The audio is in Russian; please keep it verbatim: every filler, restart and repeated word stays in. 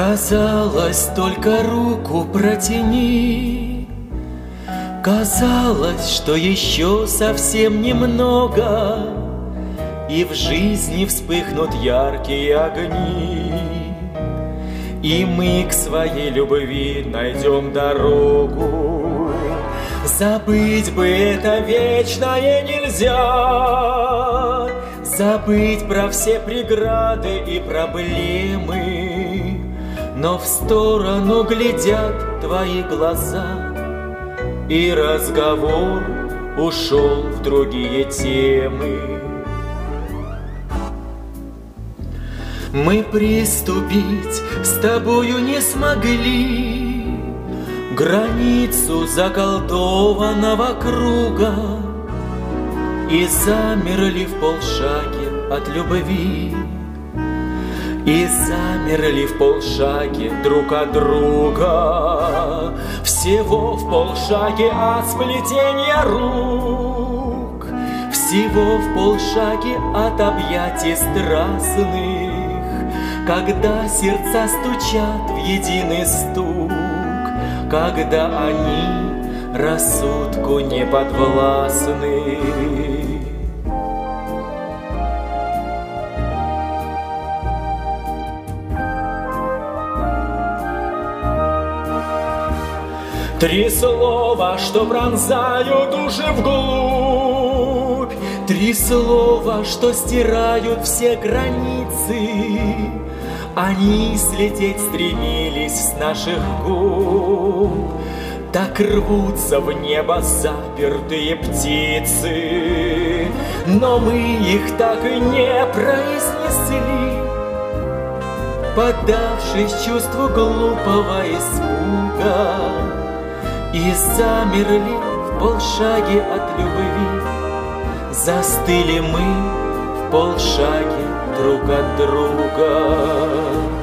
Казалось, только руку протяни, казалось, что еще совсем немного, и в жизни вспыхнут яркие огни, и мы к своей любви найдем дорогу. Забыть бы это вечное нельзя, забыть про все преграды и проблемы, но в сторону глядят твои глаза, и разговор ушел в другие темы. Мы приступить с тобою не смогли границу заколдованного круга и замерли в полшаге от любви, и замерли в полшаге друг от друга, всего в полшаге от сплетения рук, всего в полшаге от объятий страстных, когда сердца стучат в единый стук, когда они рассудку не подвластны. Три слова, что пронзают души вглубь, три слова, что стирают все границы. Они слететь стремились с наших губ, так рвутся в небо запертые птицы, но мы их так и не произнесли, поддавшись чувству глупого испуга, и замерли в полшаге от любви. Застыли мы в полшаге друг от друга.